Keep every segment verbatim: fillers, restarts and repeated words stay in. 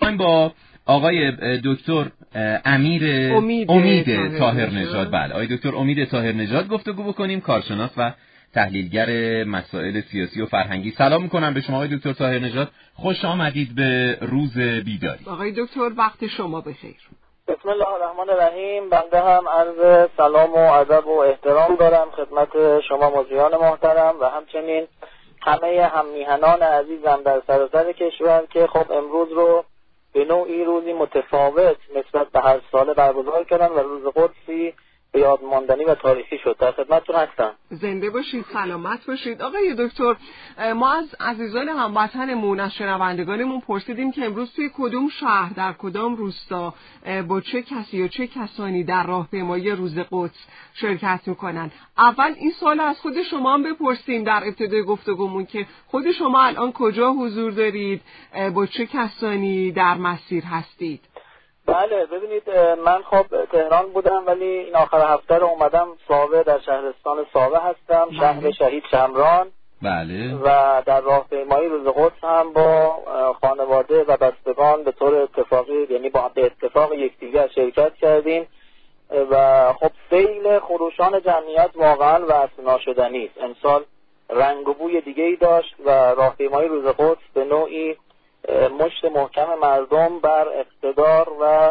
با آقای دکتر امیر امید, امید طاهر نژاد، بله آقای دکتر امید طاهر نژاد گفتگو بکنیم، کارشناس و تحلیلگر مسائل سیاسی و فرهنگی. سلام میکنم به شما آقای دکتر طاهر نژاد، خوش آمدید به روز بیداری. آقای دکتر وقت شما بخیر. بسم الله الرحمن الرحیم. بنده هم عرض سلام و ادب و احترام دارم خدمت شما مجریان محترم و همچنین همه هم میهنان عزیزم در سراسر کشور که خب امروز رو به نوعی روزی متفاوت نسبت به هر ساله برگزار کردن و روز قدسی به یاد ماندنی و تاریخی شد. در خدمتتون هستم. زنده باشید، سلامت باشید. آقای دکتر، ما از عزیزان هموطنمون، از شنوندگانمون پرسیدیم که امروز توی کدوم شهر، در کدام روستا، با چه کسی و چه کسانی در راهپیمایی روز قدس شرکت میکنن. اول این سوال از خود شما هم بپرسیم در ابتدای گفتگومون که خود شما الان کجا حضور دارید، با چه کسانی در مسیر هستید؟ بله ببینید، من خب تهران بودم ولی این آخر هفته رو اومدم ساوه، در شهرستان ساوه هستم. بله. شهر شهید شمران. بله. و در راهپیمایی روز قدس هم با خانواده و بستگان به طور اتفاقی، یعنی با به اتفاق یکدیگر شرکت کردیم و خب سیل خروشان جمعیت واقعا وصف ناشدنی است. امسال رنگ و بوی دیگه ای داشت و راهپیمایی روز قدس به نوعی مشت محکم مردم بر اقتدار و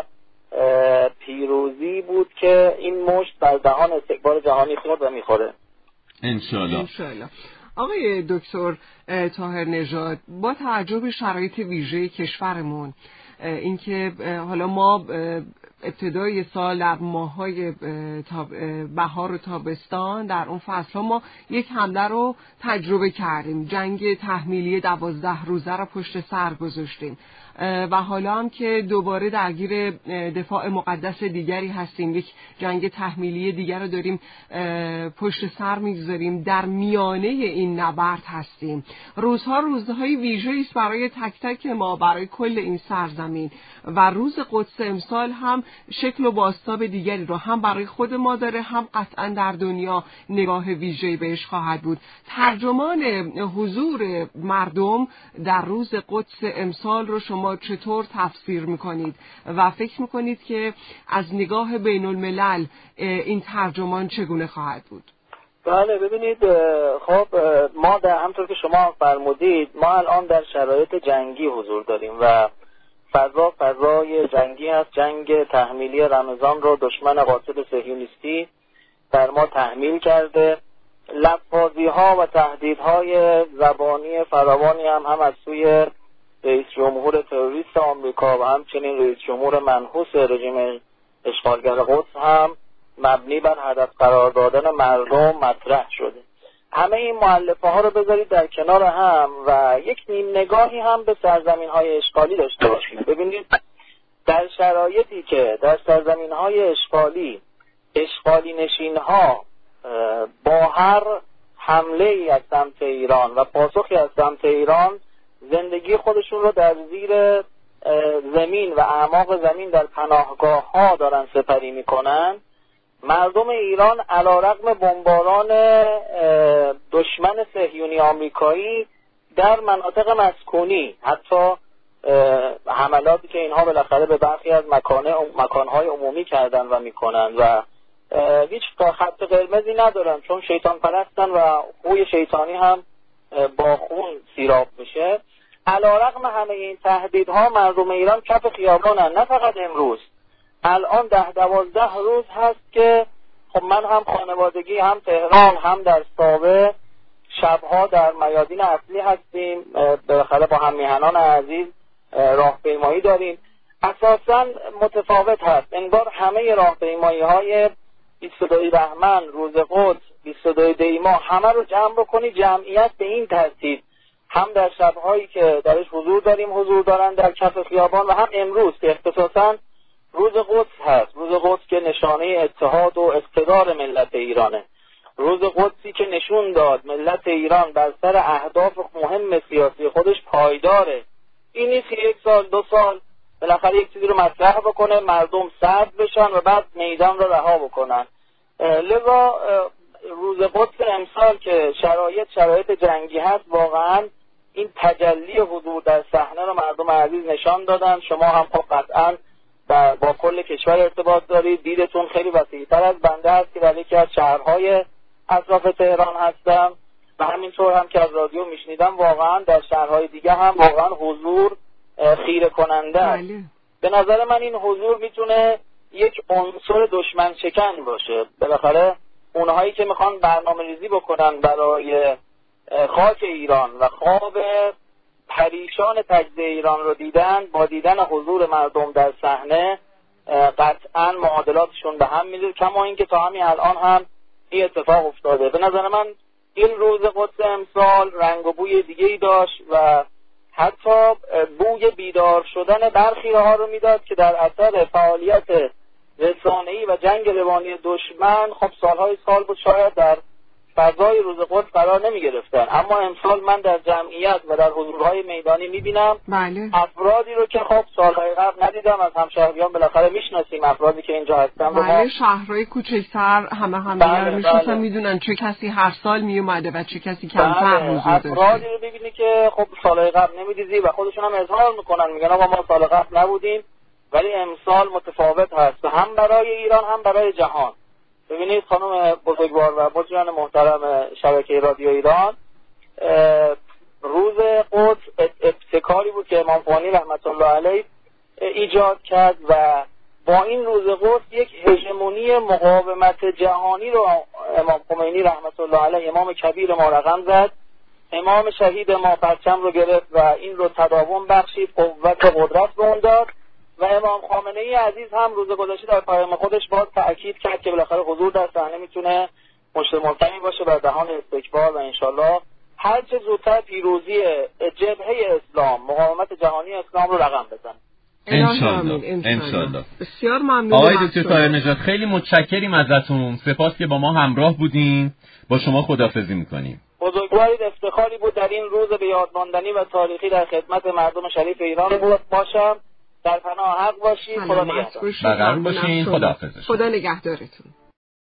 پیروزی بود که این مشت بر دهان استکبار جهانی خورد و میخوره انشالله. انشالله. آقای دکتر طاهر نژاد، با توجه به شرایط ویژه کشورمون، اینکه حالا ما ابتدای سال در ماه‌های بهار و تابستان در اون فصل ما یک حمله رو تجربه کردیم، جنگ تحمیلی دوازده روزه رو پشت سر گذاشتیم و حالا هم که دوباره درگیر دفاع مقدس دیگری هستیم، یک جنگ تحمیلی دیگر رو داریم پشت سر میگذاریم، در میانه این نبرد هستیم. روزها روزهای ویژه‌ای است برای تک تک ما، برای کل این سرزمین و روز قدس امسال هم شکل و بازتاب دیگری رو هم برای خود ما داره، هم قطعا در دنیا نگاه ویژه‌ای بهش خواهد بود. ترجمان حضور مردم در روز قدس امسال رو شما چطور تفسیر میکنید و فکر میکنید که از نگاه بین الملل این ترجمان چگونه خواهد بود؟ بله ببینید، خب ما در همطور که شما فرمودید ما الان در شرایط جنگی حضور داریم و فضا فضای جنگی هست. جنگ تحمیلی رمضان رو دشمن قاطب صهیونیستی بر ما تحمیل کرده. لفاظی ها و تهدیدهای زبانی فراوانی هم هم از سوی رئیس جمهور تروریست آمریکا و همچنین رئیس جمهور منحوس رژیم اشغالگر قدس هم مبنی بر هدف قرار دادن مردم مطرح شده. همه این مؤلفه ها رو بذارید در کنار هم و یک نیم نگاهی هم به سرزمین های اشغالی داشته باشید. ببینید در شرایطی که در سرزمین های اشغالی اشغالی نشین ها با هر حمله ای از سمت ایران و پاسخی از سمت ایران زندگی خودشون رو در زیر زمین و اعماق زمین در پناهگاه ها دارن سپری میکنن، مردم ایران علیرغم بمباران دشمن صهیونی آمریکایی در مناطق مسکونی، حتی حملاتی که اینها بالاخره به برخی از مکانه مکانهای عمومی کردن و میکنن و هیچ خط قرمزی ندارن چون شیطان پرستن و خوی شیطانی هم با خون سیراب میشه. علیرغم همه این تهدیدها مردم ایران کف خیابانن. نه فقط امروز، الان ده دوازده روز هست که خب من هم خانوادگی هم تهران هم در ساوه شبها در میادین اصلی هستیم، بالاخره با هم میهنان عزیز راهپیمایی داریم. اساسا متفاوت هست، انگار همه راهپیمایی های بیست و دو بهمن، روز قدس، بیست و دو دی ماه همه رو جمع بکنی، جمعیت به این ترتیب هم در شبهایی که درش حضور داریم حضور دارن در کف خیابان و هم امروز که اختصاصا روز قدس هست، روز قدس که نشانه اتحاد و اقتدار ملت ایرانه، روز قدسی که نشون داد ملت ایران بر سر اهداف مهم سیاسی خودش پایداره. این نیست که یک سال دو سال بالاخره یک چیزی رو مطرح بکنه، مردم سرد بشن و بعد میدان رو رها بکنن. لذا روز قدس امسال که شرایط شرایط جنگی هست واقعا این تجلی حضور در صحنه رو مردم عزیز نشان دادن. شما هم خب قطعا با کل کشور ارتباط دارید، دیدتون خیلی وسیع‌تر از بنده هست که در یکی از شهرهای اطراف تهران هستم و همینطور هم که از رادیو میشنیدم واقعا در شهرهای دیگه هم واقعا حضور خیره کننده است. به نظر من این حضور میتونه یک عنصر دشمن شکن باشه. بالاخره اونهایی که میخوان برنامه ریزی بکنن برای خاک ایران و خواب پریشان تجزیه ایران رو دیدن، با دیدن حضور مردم در صحنه قطعا معادلاتشون به هم میره، کما اینکه تا همین الان هم این اتفاق افتاده. به نظر من این روز قدس امسال رنگ و بوی دیگه ای داشت و حتی بوی بیدار شدن برخی ها رو میداد که در اثر فعالیت رسانه‌ای و جنگ روانی دشمن خب سالهای سال بود شاید در فضای روز قدس قرار نمی گرفتن، اما امسال من در جمعیت و در حضورهای میدانی می بینم بله. افرادی رو که خب سالهای قبل ندیدم، از همشهریان بالاخره میشناسیم افرادی که اینجا هستن. بله، شهرهای کوچکتر همه هم بله، دیگر میشناسن، بله. میدونن چه کسی هر سال می اومده و چه کسی کمتر بله. حضور داشته. افرادی رو ببینی که خب سالهای قبل نمیدیدی و خودشون هم اظهار میکنن، میگن آقا ما سال قبل نبودیم ولی امسال متفاوت هست، هم برای ایران هم برای جهان. ببینید خانم بزرگوار و مجریان محترم شبکه رادیو ایران، روز قدس ابتکاری بود که امام خمینی رحمت الله علیه ایجاد کرد و با این روز قدس یک هژمونی مقاومت جهانی رو امام خمینی رحمت الله علیه، امام کبیر ما رقم زد، امام شهید ما پرچم رو گرفت و این رو تداوم بخشید، قوت قدرت به اون داد و امام خامنه ای عزیز هم روز گذشته در پیام خودش باز تأکید کرد که بالاخره حضور در صحنه میتونه مشت ملتمی باشه بر دهان استکبار و انشالله هر چه زودتر پیروزی جبهه اسلام، مقاومت جهانی اسلام رو رقم بزنه. انشالله انشالله. بسیار ممنون آقای دکتر طاهر نژاد، خیلی متشکریم ازتون، سپاس که با ما همراه بودین. با شما خداحافظی میکنیم. بزرگوارید، افتخاری بود در این روز به یاد ماندنی و تاریخی در خدمت مردم شریف ایران بود باشم. در پناه حق باشید. خدا نگهدار. بقرار باشین. خداحافظ. خدا نگهدارتون.